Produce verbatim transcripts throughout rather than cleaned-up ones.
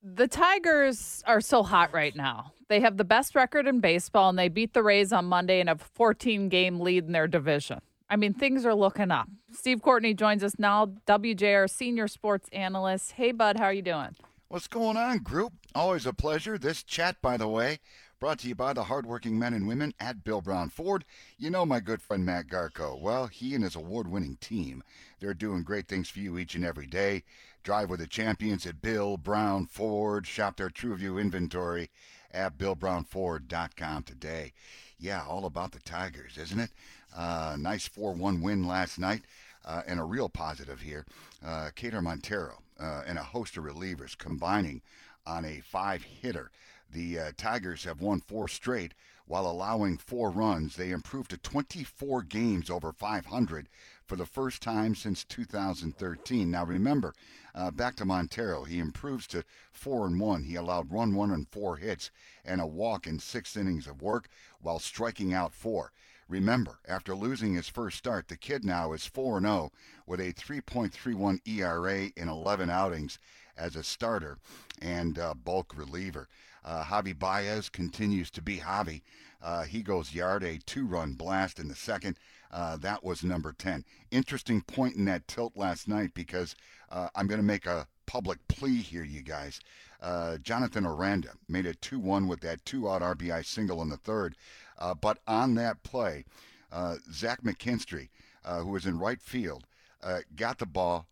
The Tigers are so hot right now. They have the best record in baseball, and they beat the Rays on Monday and have a fourteen-game lead in their division. I mean, things are looking up. Steve Courtney joins us now, W J R senior sports analyst. Hey, bud, how are you doing? What's going on, group? Always a pleasure. This chat, by the way, brought to you by the hardworking men and women at Bill Brown Ford. You know my good friend Matt Garco. Well, he and his award-winning team, they're doing great things for you each and every day. Drive with the champions at Bill Brown Ford. Shop their TrueView inventory at bill brown ford dot com today. Yeah, all about the Tigers, isn't it? Uh, nice four one win last night. Uh, and a real positive here, uh, Kader Montero uh, and a host of relievers combining on a five-hitter. The uh, Tigers have won four straight while allowing four runs. They improved to twenty-four games over five hundred for the first time since two thousand thirteen. Now remember, uh, back to Montero, he improves to four and one. He allowed run one and four hits and a walk in six innings of work while striking out four. Remember, after losing his first start, the kid now is four and oh with a three point three one E R A in eleven outings as a starter and uh, bulk reliever. Uh, Javi Baez continues to be Javi. Uh, he goes yard, a two-run blast in the second. Uh, that was number ten. Interesting point in that tilt last night because uh, I'm going to make a public plea here, you guys. Uh, Jonathan Aranda made it two one with that two-out R B I single in the third. Uh, but on that play, uh, Zach McKinstry, uh, who was in right field, uh, got the ball,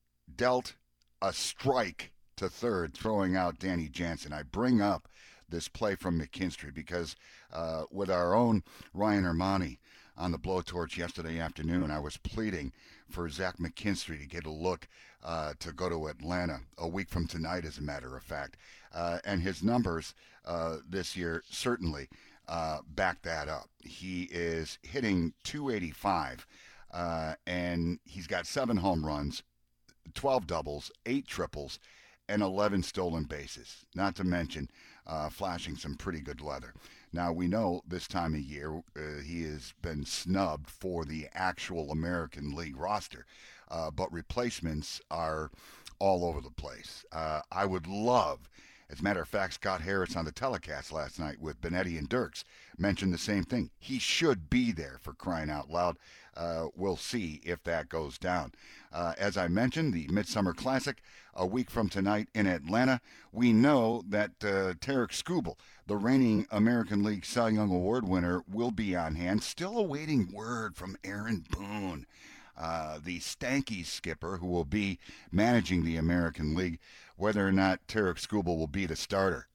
dealt a strike to third, throwing out Danny Jansen. I bring up this play from McKinstry because uh, with our own Ryan Armani on the blowtorch yesterday afternoon, I was pleading for Zach McKinstry to get a look uh, to go to Atlanta a week from tonight, as a matter of fact. Uh, and his numbers uh, this year certainly uh, back that up. He is hitting two eighty-five, uh, and he's got seven home runs, twelve doubles, eight triples, and eleven stolen bases, not to mention uh, flashing some pretty good leather. Now, we know this time of year uh, he has been snubbed for the actual American League roster, uh, but replacements are all over the place. Uh, I would love, as a matter of fact, Scott Harris on the telecast last night with Benetti and Dirks mentioned the same thing. He should be there, for crying out loud. Uh, we'll see if that goes down. Uh, as I mentioned, the Midsummer Classic, a week from tonight in Atlanta. We know that uh, Tarik Skubal, the reigning American League Cy Young Award winner, will be on hand. Still awaiting word from Aaron Boone, uh, the Stanky skipper who will be managing the American League, whether or not Tarik Skubal will be the starter.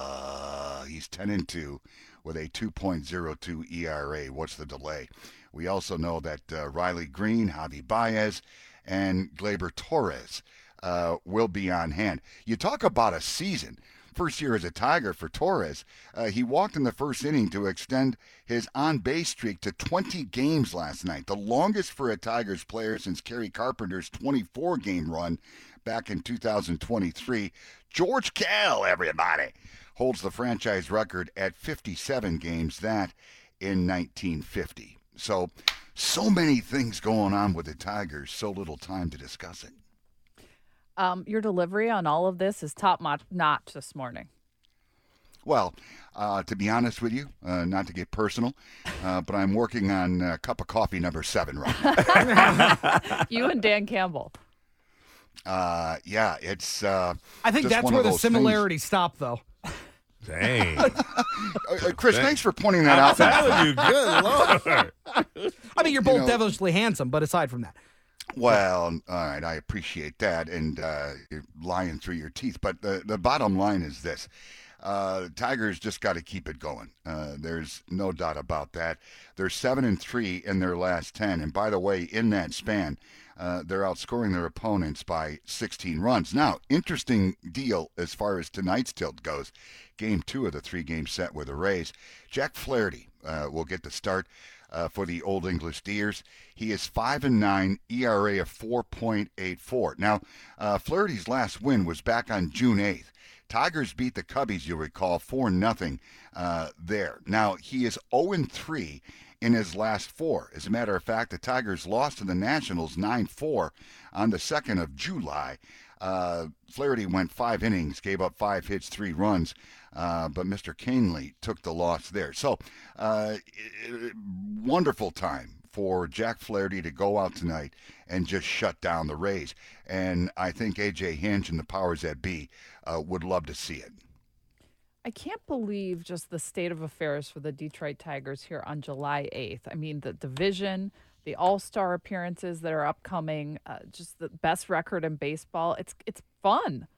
Uh, he's ten and two with a two point oh two E R A. What's the delay? We also know that uh, Riley Green, Javi Baez, and Gleyber Torres uh, will be on hand. You talk about a season. First year as a Tiger for Torres. Uh, he walked in the first inning to extend his on-base streak to twenty games last night, the longest for a Tigers player since Kerry Carpenter's twenty-four game run back in two thousand twenty-three. George Kell, everybody, holds the franchise record at fifty-seven games, that in nineteen fifty. So, so many things going on with the Tigers, so little time to discuss it. Um, your delivery on all of this is top notch this morning. Well, uh, to be honest with you, uh, not to get personal, uh, but I'm working on uh, cup of coffee number seven right now. You and Dan Campbell. Uh, yeah, it's. Uh, I think that's where the similarities things. stop, though. Dang. uh, Chris, Dang. thanks for pointing that out. I'm telling you, good Lord. I mean, you're both you know, devilishly handsome, but aside from that. Well, all right, I appreciate that, and uh, you're lying through your teeth. But the, the bottom line is this. Uh, Tigers just got to keep it going. Uh, there's no doubt about that. They're seven and three in their last ten, and by the way, in that span, uh, they're outscoring their opponents by sixteen runs. Now, interesting deal as far as tonight's tilt goes. Game two of the three-game set with the Rays. Jack Flaherty uh, will get the start uh, for the Old English Deers. He is five and nine, E R A of four point eight four. Now, uh, Flaherty's last win was back on June eighth. Tigers beat the Cubbies, you'll recall, four nothing uh, there. Now, he is oh and three in his last four. As a matter of fact, the Tigers lost to the Nationals nine four on the second of July. Uh, Flaherty went five innings, gave up five hits, three runs, uh, but Mister Canely took the loss there. So, uh, wonderful time for Jack Flaherty to go out tonight and just shut down the Rays. And I think A J Hinch and the powers that be uh, would love to see it. I can't believe just the state of affairs for the Detroit Tigers here on July eighth. I mean, the division, the all-star appearances that are upcoming, uh, just the best record in baseball. It's it's fun.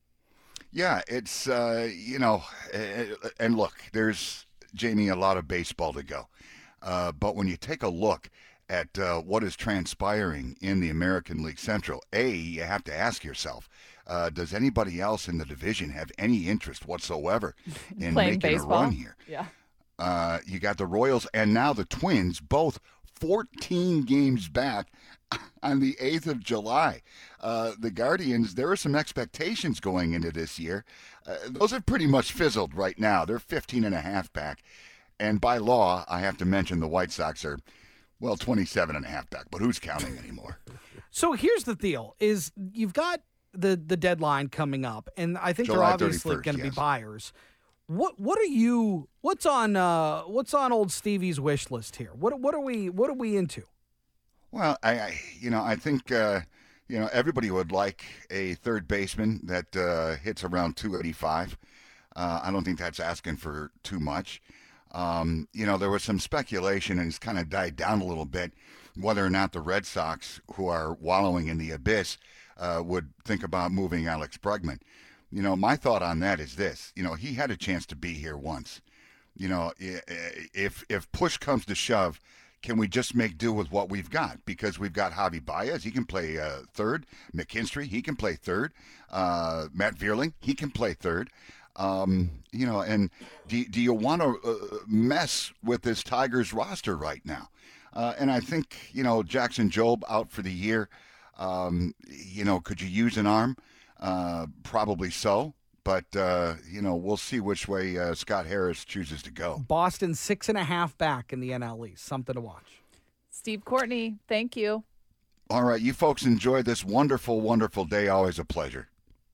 Yeah, it's, uh, you know, and look, there's, Jamie, a lot of baseball to go. Uh, but when you take a look at uh, what is transpiring in the American League Central, A, you have to ask yourself, uh, does anybody else in the division have any interest whatsoever in Playing making baseball? a run here? Yeah. Uh, you got the Royals and now the Twins, both fourteen games back on the eighth of July. Uh, the Guardians, there are some expectations going into this year. Uh, those have pretty much fizzled right now. They're fifteen and a half back. And by law, I have to mention the White Sox are, well, twenty-seven and a half back. But who's counting anymore? So here's the deal: is you've got the the deadline coming up, and I think July they're obviously thirty-first, going to yes. be buyers. What what are you? What's on uh, what's on old Stevie's wish list here? What what are we what are we into? Well, I, I you know, I think uh, you know everybody would like a third baseman that uh, hits around two eighty-five. Uh, I don't think that's asking for too much. Um, you know, there was some speculation, and it's kind of died down a little bit, whether or not the Red Sox, who are wallowing in the abyss, uh, would think about moving Alex Bregman. You know, my thought on that is this. You know, he had a chance to be here once. You know, if if push comes to shove, can we just make do with what we've got? Because we've got Javi Baez, he can play uh, third. McKinstry, he can play third. Uh, Matt Vierling, he can play third. Um, you know, and do, do you want to uh, mess with this Tigers roster right now? Uh, and I think, you know, Jackson Jobe out for the year. Um, you know, could you use an arm? Uh, probably so. But, uh, you know, we'll see which way uh, Scott Harris chooses to go. Boston six and a half back in the N L East. Something to watch. Steve Courtney, thank you. All right, you folks enjoy this wonderful, wonderful day. Always a pleasure.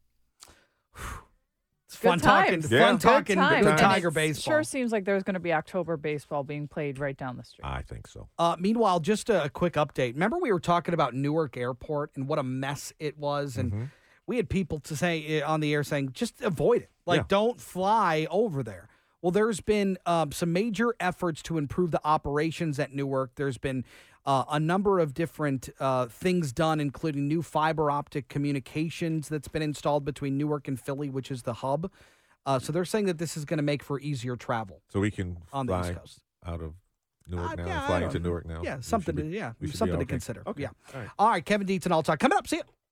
It's fun Good talking, times. fun Yeah. talking Good time. good And Tiger it baseball. Sure seems like there's going to be October baseball being played right down the street. I think so. Uh, meanwhile, just a, a quick update. Remember we were talking about Newark Airport and what a mess it was, and Mm-hmm. we had people to say uh, on the air saying just avoid it, like Yeah. don't fly over there. Well, there's been um, some major efforts to improve the operations at Newark. There's been uh, a number of different uh, things done, including new fiber optic communications that's been installed between Newark and Philly, which is the hub. Uh, so they're saying that this is going to make for easier travel So we can on the fly East Coast. out of Newark Uh, now yeah, and I fly don't into know. Newark now. Yeah, We something should to be- yeah, we should be something to okay. consider. Okay. Yeah. All right. All right, Kevin Dietz and I'll talk. Coming up, see you.